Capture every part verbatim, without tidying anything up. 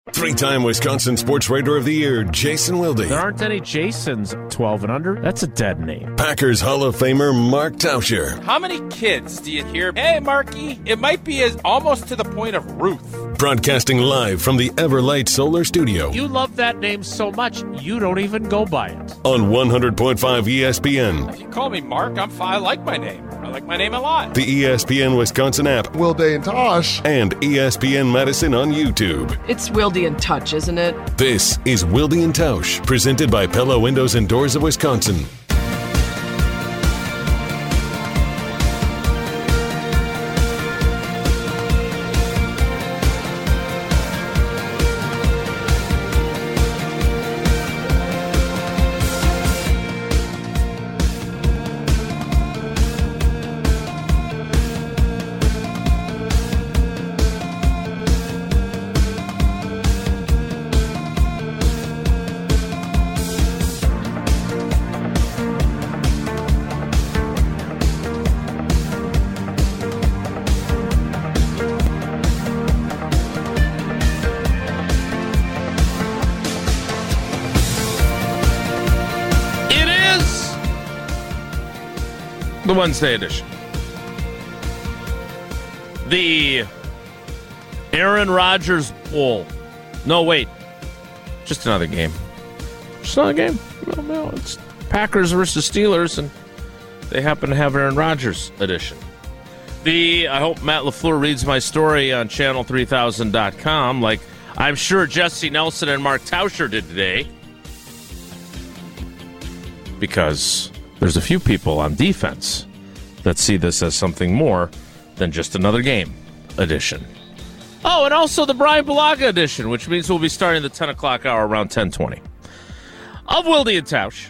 Three-time Wisconsin Sports Writer of the Year, Jason Wilde. There aren't any Jasons twelve and under. That's a dead name. Packers Hall of Famer, Mark Tauscher. How many kids do you hear, hey, Marky? It might be as almost to the point of Ruth. Broadcasting live from the Everlight Solar Studio. You love that name so much, you don't even go by it. On one hundred point five E S P N. If you call me Mark, I'm fine. I like my name. I like my name a lot. The E S P N Wisconsin app. Wilde and Tosh. And E S P N Madison on YouTube. It's Wilde and Touch, isn't it? This is Wilde and Tausch, presented by Pella Windows and Doors of Wisconsin. The Wednesday edition. The Aaron Rodgers Bowl. No, wait. Just another game. Just another game. No, no, it's Packers versus Steelers, and they happen to have Aaron Rodgers edition. The, I hope Matt LaFleur reads my story on channel three thousand dot com, like I'm sure Jesse Nelson and Mark Tauscher did today. Because there's a few people on defense that see this as something more than just another game edition. Oh, and also the Brian Bulaga edition, which means we'll be starting the ten o'clock hour around ten twenty. Of Wilde and Tausch.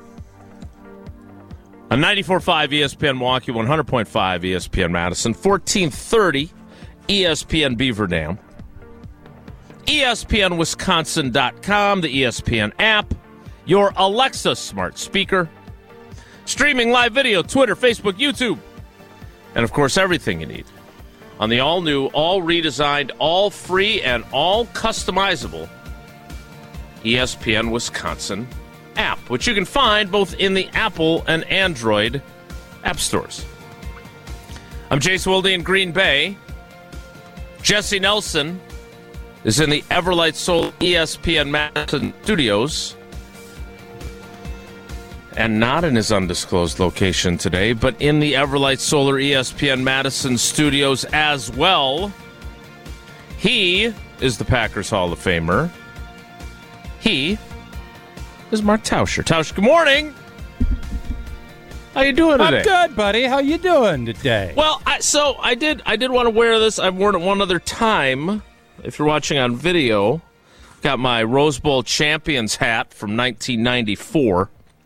On ninety-four point five E S P N Milwaukee, one hundred point five E S P N Madison, fourteen thirty E S P N Beaver Dam, E S P N Wisconsin dot com, the E S P N app, your Alexa smart speaker, streaming live video, Twitter, Facebook, YouTube, and, of course, everything you need on the all-new, all-redesigned, all-free, and all-customizable E S P N Wisconsin app, which you can find both in the Apple and Android app stores. I'm Jason Wilde in Green Bay. Jesse Nelson is in the Everlight Soul E S P N Madison studios, and not in his undisclosed location today, but in the Everlight Solar E S P N Madison studios as well. He is the Packers Hall of Famer. He is Mark Tauscher. Tausch, good morning. How you doing today? I'm good, buddy. How you doing today? Well, I, so I did. I did want to wear this. I've worn it one other time. If you're watching on video, got my Rose Bowl champions hat from nineteen ninety-four.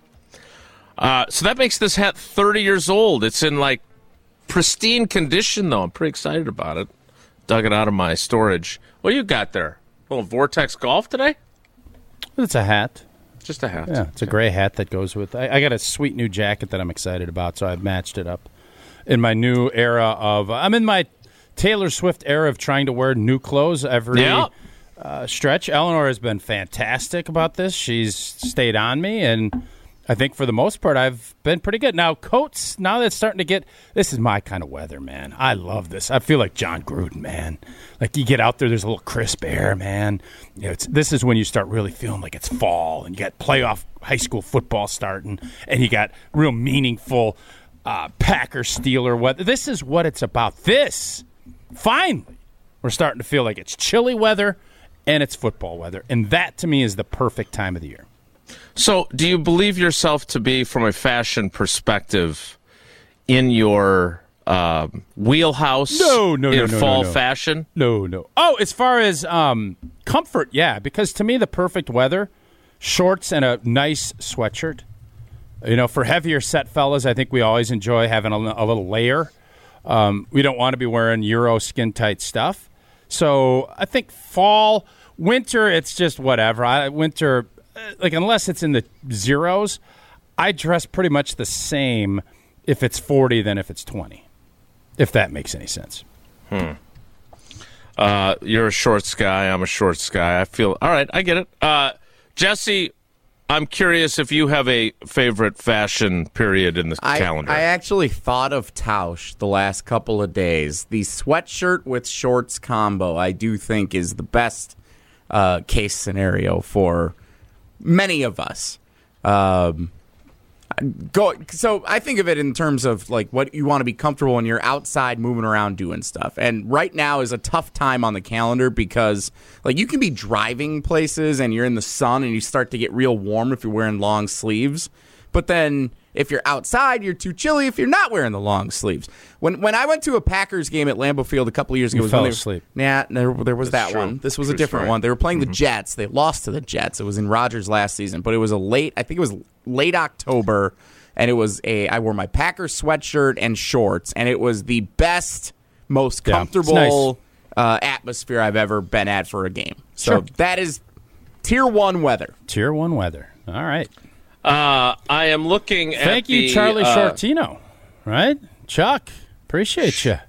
Uh, so that makes this hat thirty years old. It's in, like, pristine condition, though. I'm pretty excited about it. Dug it out of my storage. What you got there? A little Vortex Golf today? It's a hat. Just a hat. Yeah, it's a gray hat that goes with. I, I got a sweet new jacket that I'm excited about, so I've matched it up in my new era of. I'm in my Taylor Swift era of trying to wear new clothes every yeah. uh, stretch. Eleanor has been fantastic about this. She's stayed on me, and I think for the most part, I've been pretty good. Now, coats, now that it's starting to get, this is my kind of weather, man. I love this. I feel like John Gruden, man. Like, you get out there, there's a little crisp air, man. You know, it's, this is when you start really feeling like it's fall, and you got playoff high school football starting, and you got real meaningful uh, Packer-Steeler weather. This is what it's about. This, finally, we're starting to feel like it's chilly weather, and it's football weather. And that, to me, is the perfect time of the year. So, do you believe yourself to be, from a fashion perspective, in your uh, wheelhouse no, no, in no, no, fall no, no. fashion? No, no. Oh, as far as um, comfort, yeah, because to me, the perfect weather, shorts and a nice sweatshirt. You know, for heavier set fellas, I think we always enjoy having a, a little layer. Um, we don't want to be wearing Euro skin-tight stuff. So, I think fall, winter, it's just whatever. I, winter... Like, unless it's in the zeros, I dress pretty much the same if it's forty than if it's twenty, if that makes any sense. Hmm. Uh, you're a shorts guy. I'm a shorts guy. I feel all right. I get it. Uh, Jesse, I'm curious if you have a favorite fashion period in the I, calendar. I actually thought of Tausch the last couple of days. The sweatshirt with shorts combo, I do think, is the best uh, case scenario for many of us. Um, go. So I think of it in terms of like what you want to be comfortable when you're outside moving around doing stuff. And right now is a tough time on the calendar because like you can be driving places and you're in the sun and you start to get real warm if you're wearing long sleeves. But then if you're outside, you're too chilly if you're not wearing the long sleeves. When when I went to a Packers game at Lambeau Field a couple of years ago, you was fell when they, asleep. Nah, there, there was That's that true. one. This was True a different story. one. They were playing Mm-hmm. the Jets. They lost to the Jets. It was in Rodgers last season, but it was a late. I think it was late October, and it was a. I wore my Packers sweatshirt and shorts, and it was the best, most Yeah, it's comfortable uh, atmosphere I've ever been at for a game. So Sure. that is tier one weather. Tier one weather. All right. Uh, I am looking at Thank you, the, Charlie uh, Shortino. Right? Chuck, appreciate you.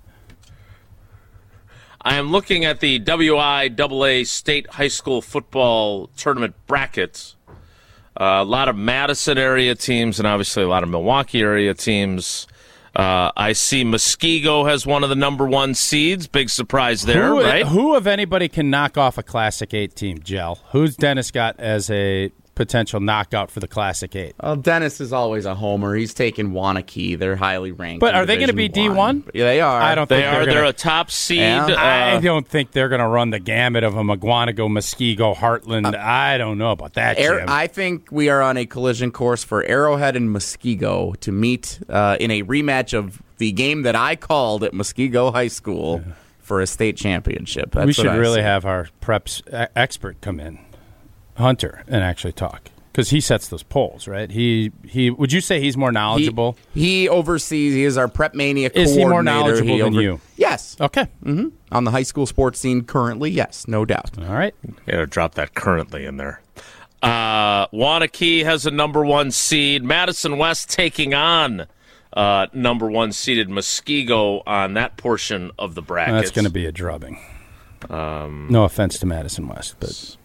I am looking at the W I A A State High School Football Tournament brackets. Uh, a lot of Madison area teams and obviously a lot of Milwaukee area teams. Uh, I see Muskego has one of the number one seeds. Big surprise there, who, right? Who, of anybody, can knock off a Classic eight team, Gel? Who's Dennis got as a potential knockout for the Classic eight? Well, Dennis is always a homer. He's taking Wanakee. They're highly ranked. But in are they going to be Division D one? Yeah, they are. I don't They think are. they're, They're gonna, a top seed. Yeah. I Uh, don't think they're going to run the gamut of a McGuanago, Muskego, Heartland. Uh, I don't know about that, Air, Jim. I think we are on a collision course for Arrowhead and Muskego to meet uh, in a rematch of the game that I called at Muskego High School yeah. for a state championship. That's we should what I really see. have our preps e- expert come in, Hunter, and actually talk. Because he sets those polls, right? He he. Would you say he's more knowledgeable? He, he oversees. He is our Prep Mania coordinator. Is he more knowledgeable he than over, you? Yes. Okay. Mm-hmm. On the high school sports scene currently, yes, no doubt. All right. Yeah, drop that currently in there. Uh, Wanakee has a number one seed. Madison West taking on uh, number one seeded Muskego on that portion of the bracket. That's going to be a drubbing. Um, no offense to Madison West, but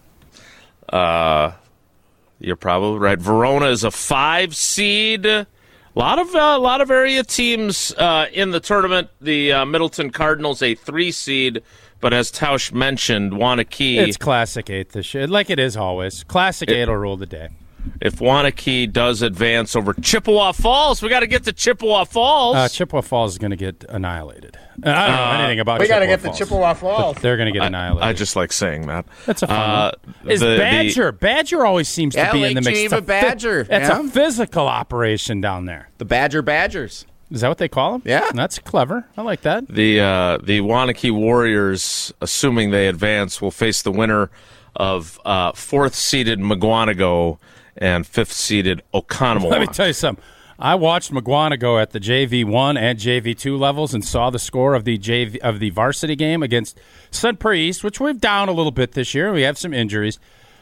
uh, you're probably right. Verona is a five seed. A lot of a uh, lot of area teams uh, in the tournament. The uh, Middleton Cardinals a three seed. But as Tausch mentioned, Wanakee... It's Classic eight this year, like it is always. Classic it, eight will rule the day. If Wanakee does advance over Chippewa Falls, we got to get to Chippewa Falls. Uh, Chippewa Falls is going to get annihilated. I don't know uh, anything about we Chippewa We got to get Falls, the Chippewa Falls. They're going to get annihilated. I, I just like saying that. That's a fun uh, one. Is the, Badger. The, Badger always seems to yeah, be Lake in the mix. Geneva It's a Badger. That's yeah. a physical operation down there. The Badger Badgers. Is that what they call them? Yeah. That's clever. I like that. The uh, the Wanakee Warriors, assuming they advance, will face the winner of uh, fourth-seeded McGuanago and fifth-seeded Oconomowoc. Let me tell you something. I watched McGuanago at the J V one and J V two levels and saw the score of the J V of the varsity game against Sun Prairie East, which we're down a little bit this year. We have some injuries.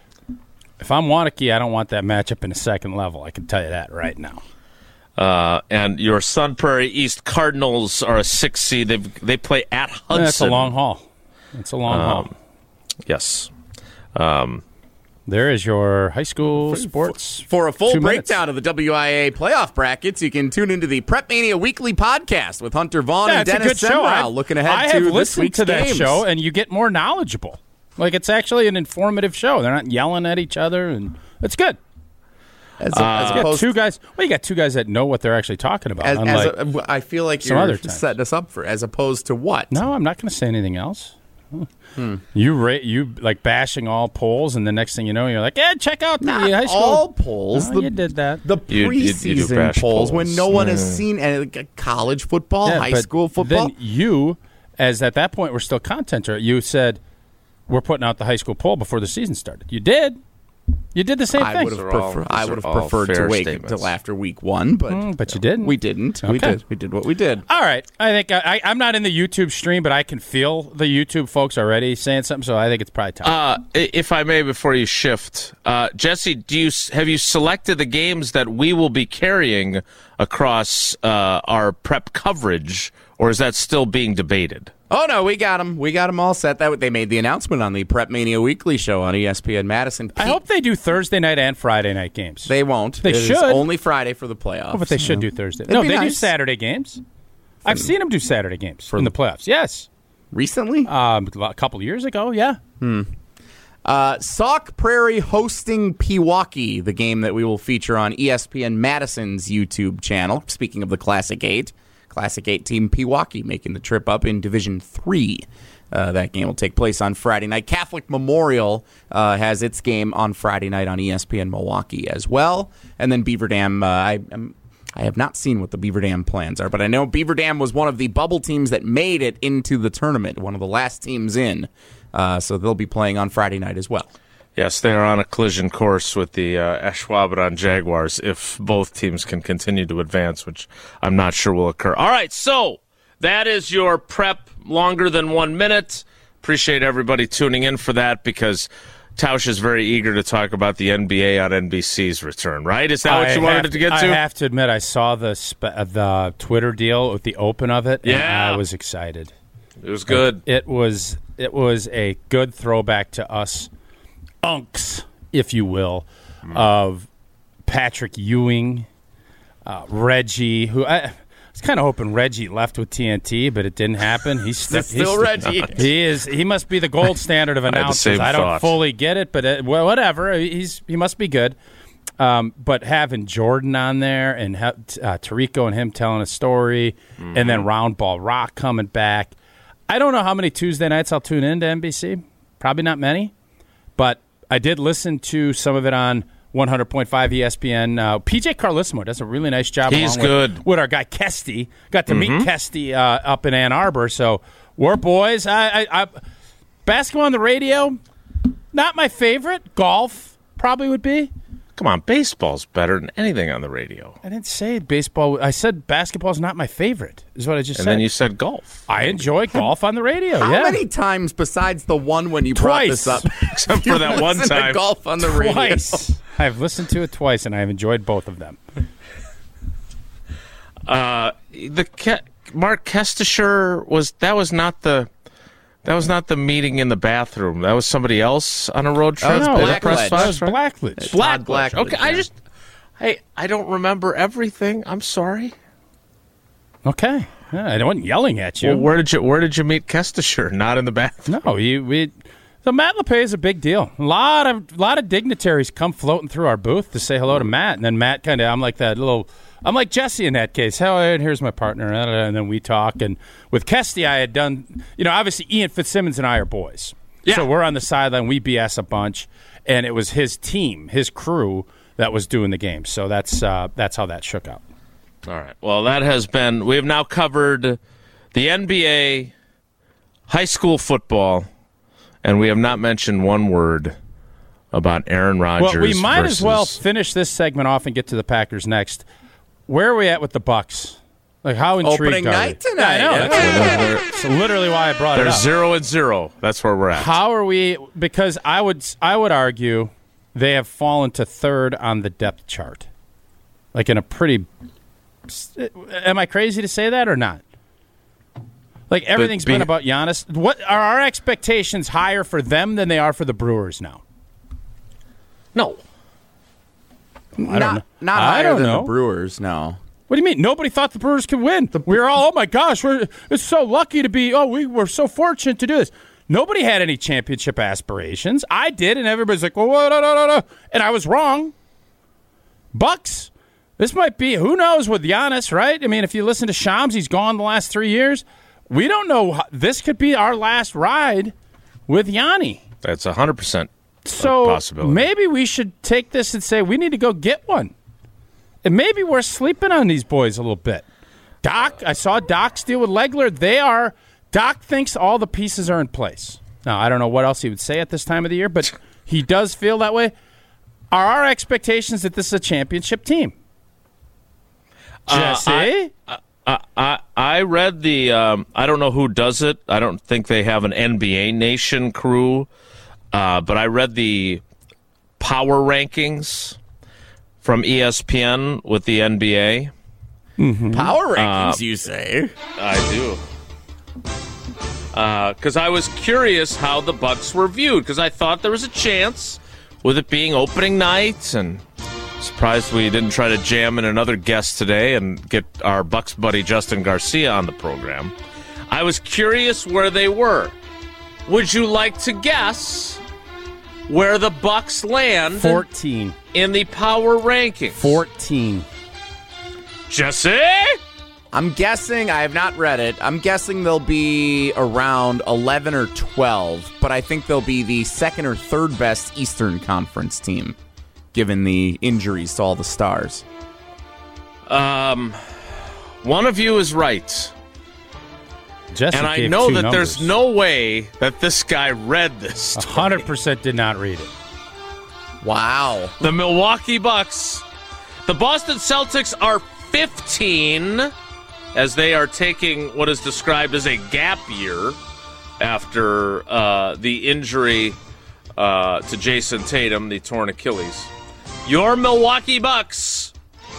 If I'm Wanakee, I don't want that matchup in the second level. I can tell you that right now. Uh, and your Sun Prairie East Cardinals are a six seed. They they play at Hudson. That's a long haul. That's a long um, haul. Yes. Um, there is your high school sports. For a full Two breakdown minutes. of the W I A playoff brackets, you can tune into the Prep Mania Weekly podcast with Hunter Vaughn Yeah, and it's a Dennis good show. Semrau, I- looking ahead I to have this listened week's to that games. show, and you get more knowledgeable. Like, it's actually an informative show. They're not yelling at each other, and it's good. As, a, as You got opposed two guys. Well, you got two guys that know what they're actually talking about. As, unlike, as a, I feel like some you're other times. setting us up for as opposed to what? no, I'm not going to say anything else. Hmm. You ra- you like bashing all polls, and the next thing you know, you're like, "Yeah, check out the Not high school." all polls. No, the, you did that. The You- you- you do preseason bash polls, when polls. no one has Yeah. seen any, like, college football, Yeah, high but school football. Then you, as at that point, were still contenter. You said we're putting out the high school poll before the season started. You did. You did the same I thing. would have These are all- prefer- these I are would have all preferred to fair wait statements. until after week one, but Mm, but you didn't. we didn't. We Okay. did. We did what we did. All right. I think I, I, I'm not in the YouTube stream, but I can feel the YouTube folks already saying something, so I think it's probably time. Uh, i- if I may, before you shift, uh, Jesse, do you s- have you selected the games that we will be carrying across uh, our prep coverage, or is that still being debated? Oh, no, we got them. We got them all set. That They made the announcement on the Prep Mania Weekly show on E S P N Madison. I hope they do Thursday night and Friday night games. They won't. They it should. Is only Friday for the playoffs. Oh, but they should do Thursday. It'd no, be they do nice. Saturday games. I've seen them do Saturday games in the playoffs. Yes. Recently? Um, a couple years ago, yeah. Hmm. Uh, Sauk Prairie hosting Pewaukee, the game that we will feature on E S P N Madison's YouTube channel. Speaking of the Classic eight, Classic eight team Pewaukee making the trip up in Division three. Uh, that game will take place on Friday night. Catholic Memorial uh, has its game on Friday night on E S P N Milwaukee as well. And then Beaver Dam, uh, I, I'm, I have not seen what the Beaver Dam plans are, but I know Beaver Dam was one of the bubble teams that made it into the tournament, one of the last teams in. Uh, so they'll be playing on Friday night as well. Yes, they are on a collision course with the uh, Ashwaubenon Jaguars if both teams can continue to advance, which I'm not sure will occur. All right, so that is your prep longer than one minute. Appreciate everybody tuning in for that because Tausch is very eager to talk about the N B A on N B C's return, right? Is that what I you wanted have, to get to? I have to admit, I saw the spe- uh, the Twitter deal with the open of it, and Yeah. I was excited. It was good. It was it was a good throwback to us unks, if you will, mm. of Patrick Ewing, uh, Reggie, who I was kind of hoping Reggie left with T N T, but it didn't happen. He's st- still he's, Reggie. He is. He must be the gold standard of announcers. I, I don't thought. fully get it, but it, well, whatever. He's he must be good. Um, but having Jordan on there and ha- uh, Tarico and him telling a story, mm-hmm. and then Round Ball Rock coming back. I don't know how many Tuesday nights I'll tune in to N B C. Probably not many. But I did listen to some of it on one hundred point five E S P N. Uh, P J Carlissimo does a really nice job. He's along good. With, with our guy Kesty. Got to mm-hmm. meet Kesty uh, up in Ann Arbor. So we're boys. I, I, I, basketball on the radio, not my favorite. Golf probably would be. Come on, baseball's better than anything on the radio. I didn't say baseball. I said basketball's not my favorite, is what I just and said. And then you said golf. I enjoy golf on the radio, How yeah. many times besides the one when you Twice. brought this up? Except for that one listen to time. golf on the radio. Twice. I've listened to it twice, and I've enjoyed both of them. Uh, the Ke- Mark Kestisher was that was not the that was not the meeting in the bathroom. That was somebody else on a road trip. was no, Blackledge. Press that was right? Blackledge. Todd Blackledge. Blackledge, Okay, I yeah. just hey, I don't remember everything. I'm sorry. Okay. Yeah, I wasn't yelling at you. Well, where did you where did you meet Kestisher? Not in the bathroom. No, you, we. So Matt LePay is a big deal. A lot of lot of dignitaries come floating through our booth to say hello to Matt, and then Matt kind of, I'm like that little, I'm like Jesse in that case. Hell, and here's my partner, and then we talk. And with Kesty, I had done, you know, obviously Ian Fitzsimmons and I are boys, Yeah. so we're on the sideline. We B S a bunch, and it was his team, his crew that was doing the game. So that's uh, that's how that shook out. All right. Well, that has been. We have now covered the N B A, high school football, and we have not mentioned one word about Aaron Rodgers. Well, we might versus... as well finish this segment off and get to the Packers next. Where are we at with the Bucks? Like, how intrigued Opening are night we? tonight. Yeah, I know. That's, that's literally why I brought it They're up. zero and zero. That's where we're at. How are we? Because I would, I would argue they have fallen to third on the depth chart. Like in a pretty. Am I crazy to say that or not? Like everything's be- been about Giannis. What are our expectations higher for them than they are for the Brewers now? No. I don't not know. not I higher don't than know. the Brewers, no. What do you mean? Nobody thought the Brewers could win. We were all, oh my gosh, we're it's so lucky to be. Oh, we were so fortunate to do this. Nobody had any championship aspirations. I did, and everybody's like, well, no, no, no, no, and I was wrong. Bucks. This might be, who knows with Giannis, right? I mean, if you listen to Shams, he's gone the last three years. We don't know. How, this could be our last ride with Yanni. That's one hundred percent So possibility. maybe we should take this and say we need to go get one. And maybe we're sleeping on these boys a little bit. Doc, I saw Doc's deal with Legler. They are, Doc thinks all the pieces are in place. Now, I don't know what else he would say at this time of the year, but he does feel that way. Are our expectations that this is a championship team? Jesse? Uh, I, I, I, I read the, um, I don't know who does it. I don't think they have an N B A Nation crew. Uh, but I read the power rankings from E S P N with the N B A. Mm-hmm. Power rankings, uh, you say? I do. because uh, I was curious how the Bucks were viewed, because I thought there was a chance with it being opening night, and surprised we didn't try to jam in another guest today and get our Bucks buddy Justin Garcia on the program. I was curious where they were. Would you like to guess where the Bucks land? fourteen. In the power rankings. fourteen. Jesse? I'm guessing, I have not read it, I'm guessing they'll be around eleven or twelve, but I think they'll be the second or third best Eastern Conference team, given the injuries to all the stars. Um, one of you is right. Jesse and I gave know two that numbers. there's no way that this guy read this. one hundred percent did not read it. Wow. The Milwaukee Bucks. The Boston Celtics are fifteen, as they are taking what is described as a gap year after uh, the injury uh, to Jason Tatum, the torn Achilles. Your Milwaukee Bucks,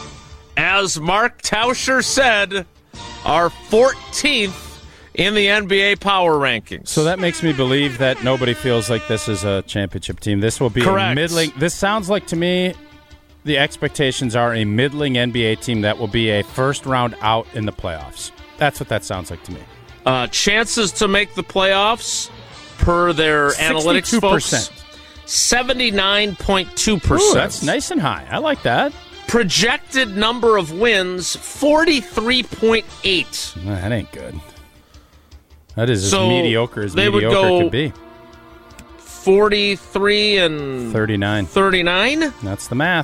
as Mark Tauscher said, are fourteenth in the N B A power rankings. So that makes me believe that nobody feels like this is a championship team. This will be Correct. a middling. This sounds like to me the expectations are a middling N B A team that will be a first round out in the playoffs. That's what that sounds like to me. Uh, chances to make the playoffs, per their analytics folks, seventy-nine point two percent. Ooh, that's nice and high. I like that. Projected number of wins, forty-three point eight. Nah, that ain't good. That is So as mediocre as they would mediocre go could be. forty-three and thirty-nine. thirty-nine? That's the math.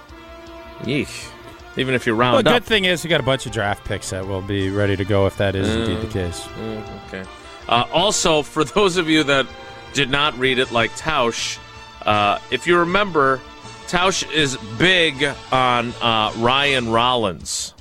Yeesh. Even if you Well, round the up. good thing is we got a bunch of draft picks that will be ready to go if that is indeed the case. Mm, okay. Uh, also, for those of you that did not read it like Tausch, uh, if you remember, Tausch is big on uh, Ryan Rollins.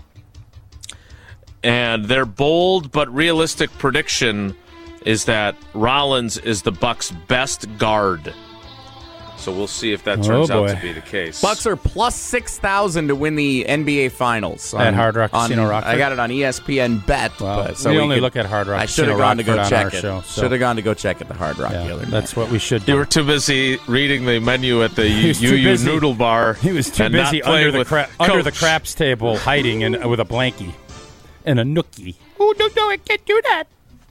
And their bold but realistic prediction is that Rollins is the Bucks' best guard. So we'll see if that turns Oh, out boy. to be the case. Bucks are plus six thousand to win the N B A Finals. At Hard Rock Casino Rockford? I got it on E S P N Bet. Wow. But, so We we only could- look at Hard Rock I should Casino have gone to go Rockford on check our it. show, so- Should have gone to go check at the Hard Rock Yeah, the other night. that's what we should You do. were too busy reading the menu at the He was U too U busy. Noodle Bar. He was too and not busy playing under the with cra- under the Coach. craps table, hiding in, with a blankie and a nookie. Oh no, no, I can't do that.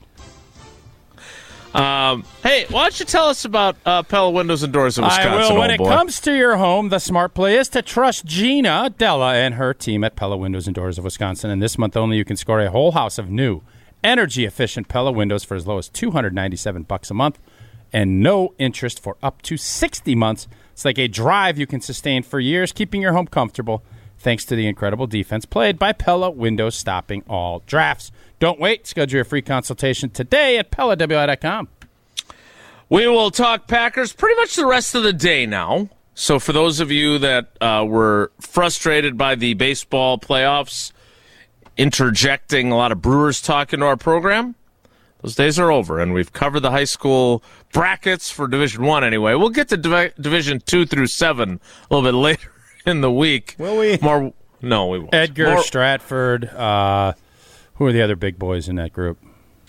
Um, hey, why don't you tell us about uh, Pella Windows and Doors of Wisconsin, I will. When old it boy? comes to your home, the smart play is to trust Gina Della and her team at Pella Windows and Doors of Wisconsin. And this month only, you can score a whole house of new, energy-efficient Pella windows for as low as two hundred ninety-seven bucks a month, and no interest for up to sixty months. It's like a drive you can sustain for years, keeping your home comfortable, thanks to the incredible defense played by Pella Windows, stopping all drafts. Don't wait. Schedule your free consultation today at Pella W I dot com. We will talk Packers pretty much the rest of the day now. So for those of you that uh, were frustrated by the baseball playoffs, interjecting a lot of Brewers talk into our program, those days are over, and we've covered the high school brackets for Division One anyway. We'll get to Div- Division Two through Seven a little bit later in the week. Will we? More? No, we won't. Edgar, More, Stratford, uh, who are the other big boys in that group?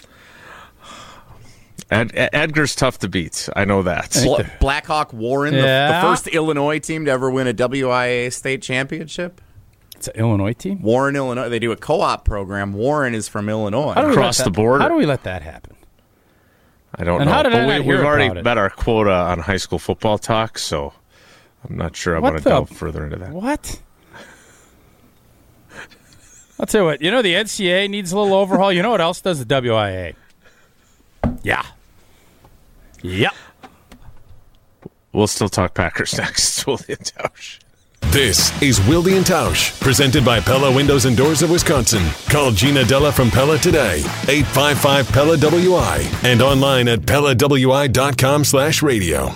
Ed, Edgar's tough to beat. I know that. Bla- Blackhawk Warren, the, Yeah. the first Illinois team to ever win a W I A state championship. It's an Illinois team? Warren, Illinois. They do a co-op program. Warren is from Illinois. How do we Across let the that- border. How do we let that happen? I don't And know. how did but I we, not hear we've already about it? met our quota on high school football talk, so I'm not sure I What want to the- delve further into that. What? I'll tell you what. You know, the N C A A needs a little overhaul. You know what else does? The W I A. Yeah. Yep. We'll still talk Packers next. Willie and Tausch. This is Wilde and Tausch, presented by Pella Windows and Doors of Wisconsin. Call Gina Della from Pella today, eight five five Pella W I, and online at Pella W I dot com slash radio.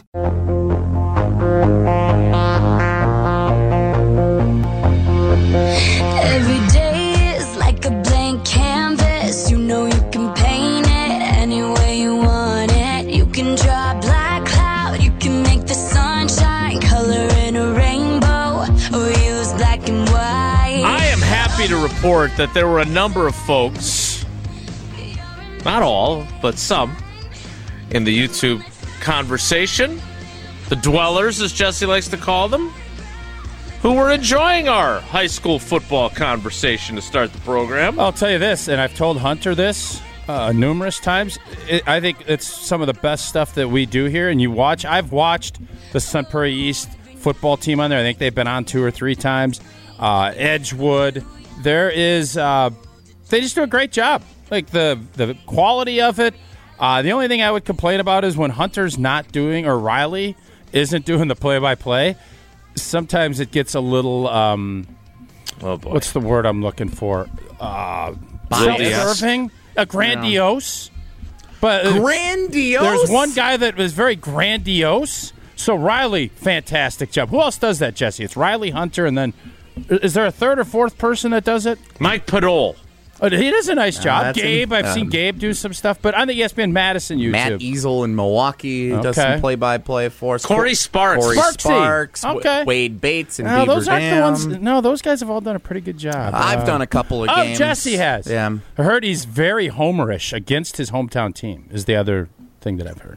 Every day is like a blank canvas. You know you can paint it any way you want it. You can draw a black cloud. You can make the sunshine color in a rainbow, or use black and white. I am happy to report that there were a number of folks not all, but some, in the YouTube conversation. The dwellers, as Jesse likes to call them, who were enjoying our high school football conversation to start the program. I'll tell you this, and I've told Hunter this uh, numerous times. It, I think it's some of the best stuff that we do here. And you watch, I've watched the Sun Prairie East football team on there. I think they've been on two or three times. Uh, Edgewood. There is, uh, they just do a great job. Like the, the quality of it. Uh, the only thing I would complain about is when Hunter's not doing, or Riley isn't doing the play-by-play. Sometimes it gets a little, um, oh boy. What's the word I'm looking for? Uh, Grandiose. self-serving? A grandiose. But uh, Grandiose? there's one guy that was very grandiose. So Riley, fantastic job. Who else does that, Jesse? It's Riley, Hunter, and then is there a third or fourth person that does it? Mike Padole. Oh, he does a nice job. that's Gabe, in- I've um, seen Gabe do some stuff, but on the E S P N Madison YouTube. Matt Easel in Milwaukee does Okay. some play-by-play for us. Corey Sparks. Corey Sparksy. Sparks. W- Okay. Wade Bates and No, Beaver those aren't Dam. the ones. No, those guys have all done a pretty good job. I've Uh, done a couple of Oh, games. Jesse has. Yeah. I heard he's very homerish against his hometown team, is the other thing that I've heard.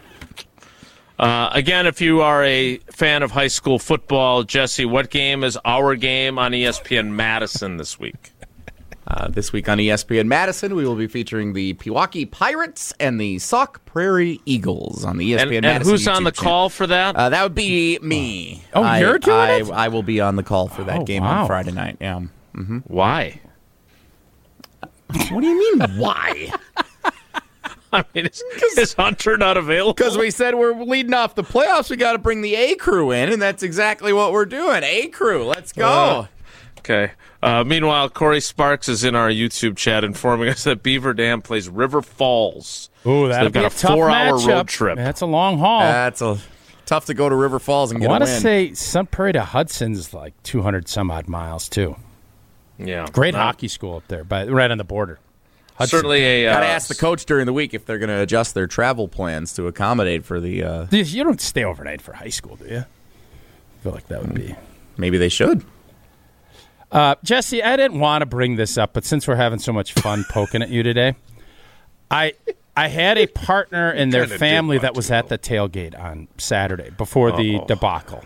Uh, again, if you are a fan of high school football, Jesse, what game is our game on E S P N Madison this week? Uh, this week on E S P N Madison, we will be featuring the Pewaukee Pirates and the Sauk Prairie Eagles on the E S P N And, and Madison who's on YouTube the channel. call for that? Uh, that would be me. Oh, I, you're doing I, it? I will be on the call for that Oh, game wow. on Friday night. Yeah. Why? What do you mean, why? I mean, is, is Hunter not available? Because we said we're leading off the playoffs, we got to bring the A crew in, and that's exactly what we're doing. A crew, let's go. Uh, Okay. Uh, meanwhile, Corey Sparks is in our YouTube chat informing us that Beaver Dam plays River Falls. Ooh, So that'll they've got be a, a tough four-hour matchup. road trip. That's a long haul. That's a tough to go to River Falls and I get a want win. to say Sun Prairie to Hudson's like two hundred some odd miles too. Yeah, Great Uh, hockey school up there, but right on the border. Hudson. Certainly a. Got to Uh, ask the coach during the week if they're going to adjust their travel plans to accommodate for the. Uh, You you don't stay overnight for high school, do you? I feel like that would be. maybe they should. Uh, Jesse, I didn't want to bring this up, but since we're having so much fun poking at you today, I I had a partner and their kinda did family want that was to, at the tailgate on Saturday before the Uh-oh. debacle.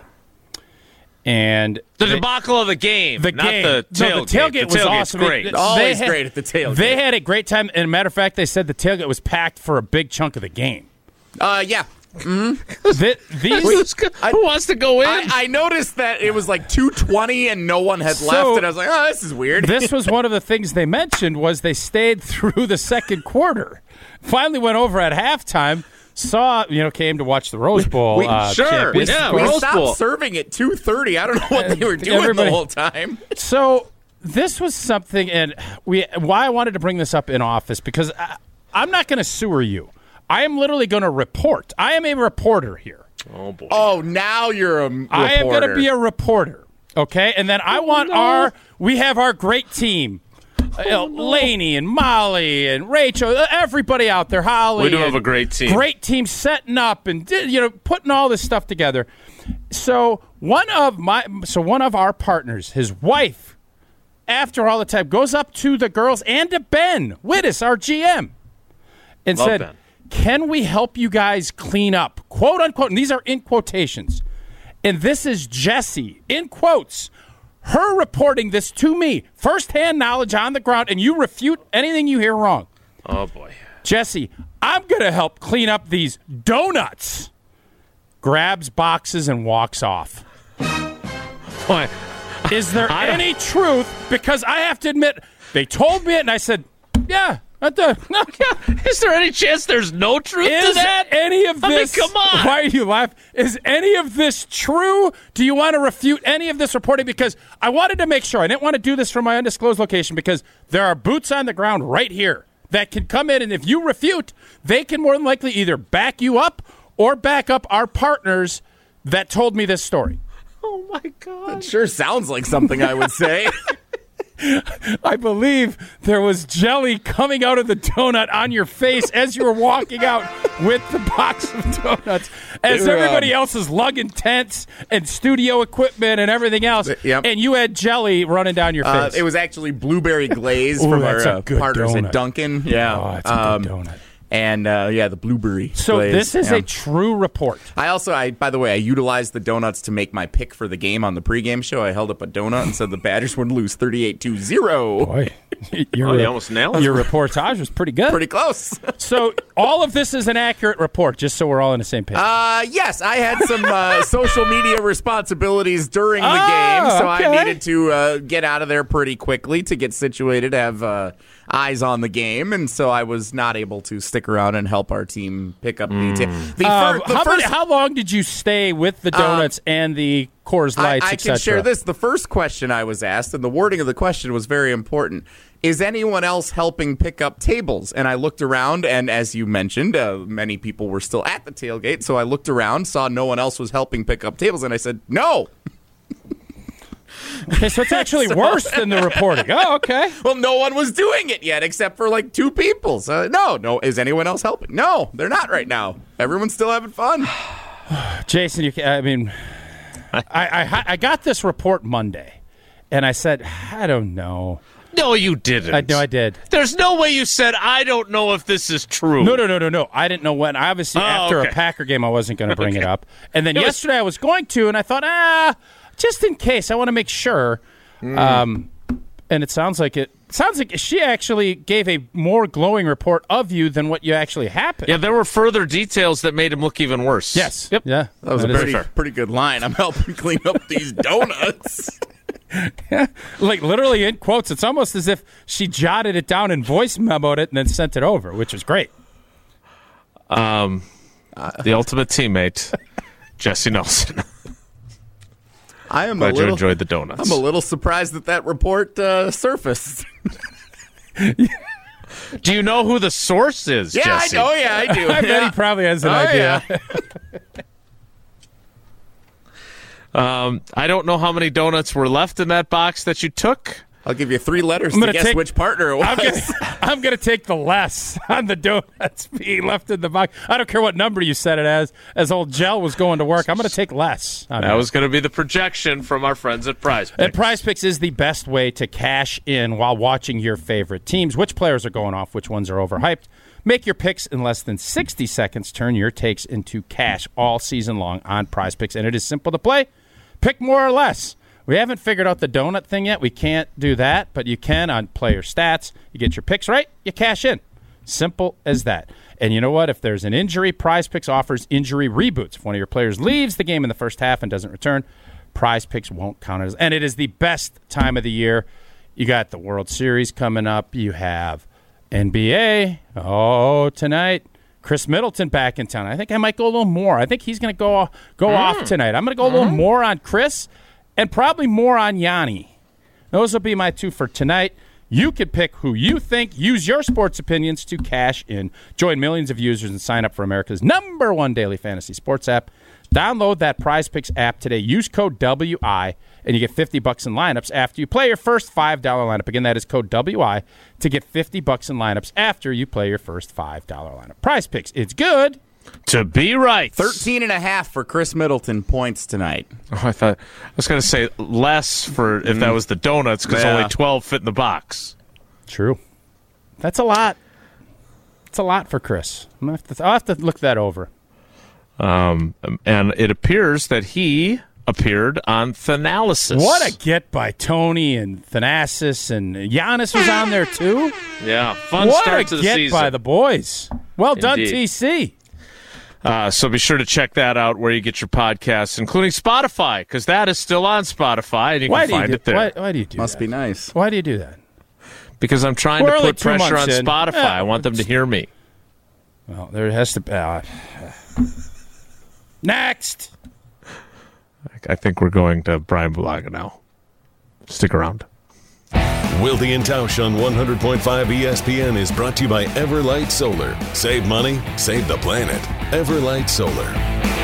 And The they- debacle of the game, the not game. the tailgate. No, the tailgate was tailgate's awesome. great. It- Always they had- great at the tailgate. They had a great time. And a matter of fact, they said the tailgate was packed for a big chunk of the game. Uh, yeah. Th- these, Who's go- Who wants to go in? I, I noticed that it was like two twenty and no one had So- left, and I was like, oh, this is weird. this was one of the things they mentioned was they stayed through the second quarter. Finally went over at halftime. Saw, you know, came to watch the Rose Bowl. We- uh, sure, championship. yeah, we Rose stopped Bowl. serving at two thirty. I don't know what they were doing Everybody- the whole time. So this was something, and we why I wanted to bring this up in office because I, I'm not going to sewer you. I am literally going to report. I am a reporter here. oh boy. Oh, now you're a reporter. I am going to be a reporter, okay? And then I want our we have our great team. Uh, you know, Lainey and Molly and Rachel, uh, everybody out there, Holly. We do have and a great team. Great team setting up and di- you know putting all this stuff together. So one of my so one of our partners, his wife, after all the time, goes up to the girls and to Ben Wittes, our G M, and Love said, Ben. "Can we help you guys clean up?" Quote unquote. And these are in quotations. And this is Jesse in quotes. Her reporting this to me, firsthand knowledge on the ground, and you refute anything you hear wrong. Oh boy. Jesse, I'm going to help clean up these donuts. Grabs boxes and walks off. Boy. Is there I don't- any truth? Because I have to admit, they told me it, and I said, yeah. Not the, no. Is there any chance there's no truth to Is that? any of I mean, this? come on. Why are you laughing? Is any of this true? Do you want to refute any of this reporting? Because I wanted to make sure. I didn't want to do this from my undisclosed location because there are boots on the ground right here that can come in, and if you refute, they can more than likely either back you up or back up our partners that told me this story. Oh my God. Sure sounds like something I would say. I believe there was jelly coming out of the donut on your face as you were walking out with the box of donuts, as They were, everybody um, else is lugging tents and studio equipment and everything else, Yep. and you had jelly running down your Uh, face. it was actually blueberry glaze Ooh, from that's our a uh, good partners donut. at Dunkin'. Yeah. Oh, it's a Um, good donut. And uh, yeah, the blueberry. So glaze. this is Yeah. a true report. I also, I by the way, I utilized the donuts to make my pick for the game on the pregame show. I held up a donut and said the Badgers would lose thirty-eight to zero. Boy, your, Oh, you almost nailed it. your reportage was pretty good. Pretty close. So all of this is an accurate report, just so we're all on the same page. Uh, yes, I had some uh, social media responsibilities during the Oh, game, so okay. I needed to uh, get out of there pretty quickly to get situated, have uh, eyes on the game, and so I was not able to stick around and help our team pick up the, ta- the, Um, fir- the how, first. many, how long did you stay with the donuts and the Coors I, Lights, I et can cetera? share this. The first question I was asked, and the wording of the question was very important. Is anyone else helping pick up tables? And I looked around, and as you mentioned, uh, many people were still at the tailgate. So I looked around, saw no one else was helping pick up tables, and I said, no. Okay, so it's actually worse than the reporting. Oh, okay. Well, no one was doing it yet except for like two people. So no, no. Is anyone else helping? No, they're not right now. Everyone's still having fun. Jason, you, I mean, I, I I got this report Monday, and I said, I don't know. No, you didn't. I know I did. There's no way you said, I don't know if this is true. No, no, no, no, no. I didn't know when. Obviously, Oh, after okay. a Packer game, I wasn't going to bring Okay. it up. And then It was- yesterday, I was going to, and I thought, ah, just in case, I want to make sure. Hmm. Um, and it sounds like it sounds like she actually gave a more glowing report of you than what you actually happened. Yeah, there were further details that made him look even worse. Yes. Yep. Yeah. That was a is pretty, fair. pretty good line. I'm helping clean up these donuts. Like literally in quotes. It's almost as if she jotted it down and voice memoed it and then sent it over, which was great. Um, the ultimate teammate, Jesse Nelson. I am Glad a you little. enjoyed the donuts. I'm a little surprised that that report uh, surfaced. Do you know who the source is, yeah, Jesse? I know. Yeah, I do. I bet Yeah. he probably has an Oh, idea. yeah. Um, I don't know how many donuts were left in that box that you took. I'll give you three letters I'm to gonna guess take- which partner it was. I'm gonna, I'm gonna take the less on the donuts being left in the box. I don't care what number you set it as. As old Gel was going to work, I'm gonna take less. on That it. was going to be the projection from our friends at Prize Picks. And Prize Picks is the best way to cash in while watching your favorite teams. Which players are going off? Which ones are overhyped? Make your picks in less than sixty seconds. Turn your takes into cash all season long on Prize Picks, and it is simple to play. Pick more or less. We haven't figured out the donut thing yet. We can't do that, but you can on player stats. You get your picks right, you cash in. Simple as that. And you know what? If there's an injury, Prize Picks offers injury reboots. If one of your players leaves the game in the first half and doesn't return, Prize Picks won't count as. And it is the best time of the year. You got the World Series coming up. You have N B A. Oh, tonight. Chris Middleton back in town. I think I might go a little more. I think he's going to go go Mm. off tonight. I'm going to go a little more on Chris and probably more on Yanni. Those will be my two for tonight. You could pick who you think. Use your sports opinions to cash in. Join millions of users and sign up for America's number one daily fantasy sports app. Download that Prize Picks app today. Use code W I, and you get fifty bucks in lineups after you play your first five dollar lineup. Again, that is code W I to get fifty bucks in lineups after you play your first five dollar lineup. Prize Picks, it's good. To be right. thirteen and a half for Chris Middleton points tonight. Oh, I thought I was going to say less for if that was the donuts because Yeah. only twelve fit in the box. True. That's a lot. It's a lot for Chris. I'm gonna have to, I'll have to look that over. Um, and it appears that he appeared on Thanalysis. What a get by Tony and Thanasis, and Giannis was on there too. yeah, fun What start a to the get season. by the boys. Well done, Indeed. T C. Uh, so be sure to check that out where you get your podcasts, including Spotify, because that is still on Spotify, and you Why can do you find do, it there. why, why do you do Must that? be nice. Why do you do that? Because I'm trying We're to only put two pressure on months in. Spotify. Yeah. I want them to hear me. Well, there has to be. Uh, next. I think we're going to Brian Bulaga now. Stick around. Wilde and Tausch on one hundred point five E S P N is brought to you by Everlight Solar. Save money, save the planet. Everlight Solar.